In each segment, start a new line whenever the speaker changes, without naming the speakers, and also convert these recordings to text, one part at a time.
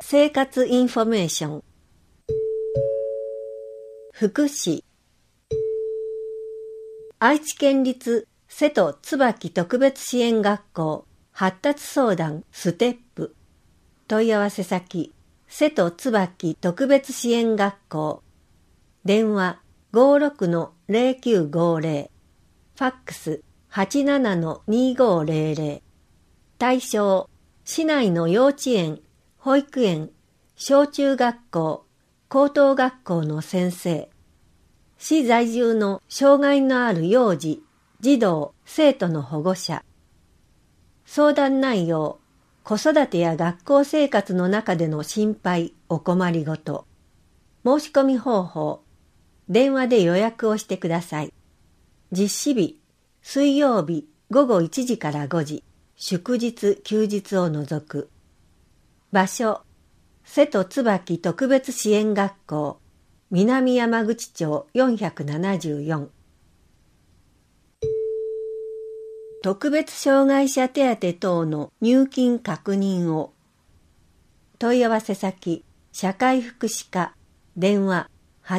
生活インフォメーション。福祉。愛知県立瀬戸椿特別支援学校発達相談ステップ。問い合わせ先、瀬戸椿特別支援学校。電話 56-0950。ファックス 87-2500。対象、市内の幼稚園、保育園、小中学校、高等学校の先生。市在住の障害のある幼児、児童、生徒の保護者。相談内容、子育てや学校生活の中での心配、お困りごと。申し込み方法、電話で予約をしてください。実施日、水曜日午後1時から5時、祝日休日を除く。場所、瀬戸椿特別支援学校、南山口町474。特別障害者手当等の入金確認を。問い合わせ先、社会福祉課、電話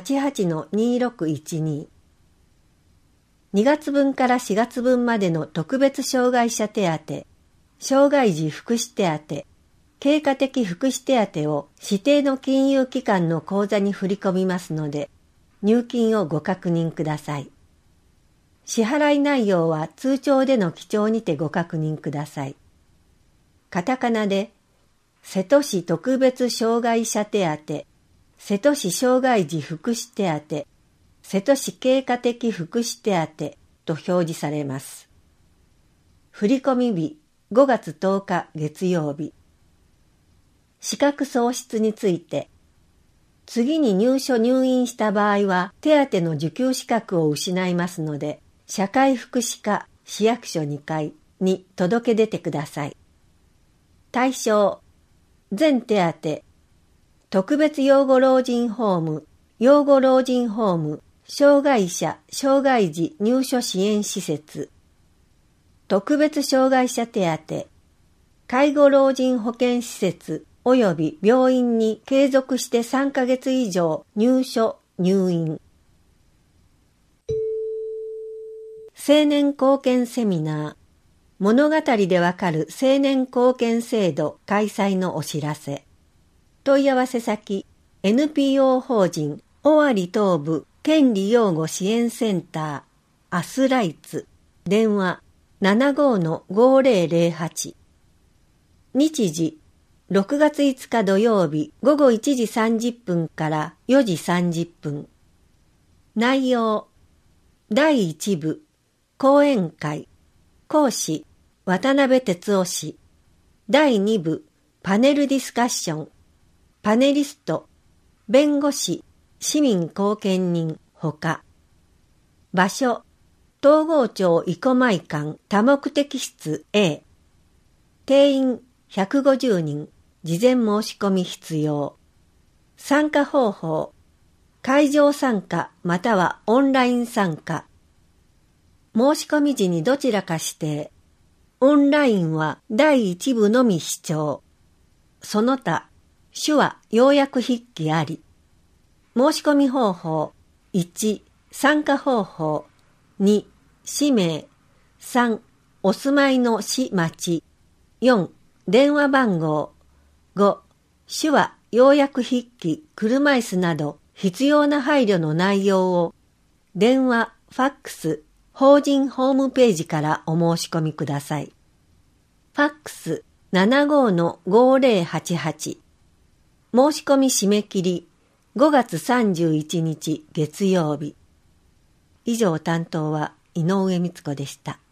88-2612。2月分から4月分までの特別障害者手当、障害児福祉手当、経過的福祉手当を指定の金融機関の口座に振り込みますので、入金をご確認ください。支払い内容は通帳での記帳にてご確認ください。カタカナで、瀬戸市特別障害者手当、瀬戸市障害児福祉手当、瀬戸市経過的福祉手当と表示されます。振込日5月10日月曜日。資格喪失について、次に入院した場合は手当の受給資格を失いますので、社会福祉課市役所2階に届け出てください。対象、全手当、特別養護老人ホーム、養護老人ホーム、障害者・障害児入所支援施設、特別障害者手当、介護老人保健施設及び病院に継続して3ヶ月以上入所・入院。青年貢献セミナー、物語でわかる青年貢献制度開催のお知らせ。問い合わせ先、NPO 法人尾張東部権利擁護支援センター、アスライツ、電話 75-5008。日時、6月5日土曜日午後1時30分から4時30分。内容、第1部、講演会、講師、渡辺哲夫氏。第2部、パネルディスカッション、パネリスト、弁護士、市民貢献人、ほか。場所、東郷町生駒館多目的室 A。定員150人、事前申し込み必要。参加方法、会場参加またはオンライン参加。申し込み時にどちらか指定。オンラインは第1部のみ視聴。その他、手話要約筆記あり。申し込み方法、1、参加方法、2、氏名、3、お住まいの市町、4、電話番号、5、手話要約筆記車椅子など必要な配慮の内容を電話、ファックス、法人ホームページからお申し込みください。ファックス 75-5088。申し込み締め切り5月31日月曜日。以上担当は井上光子でした。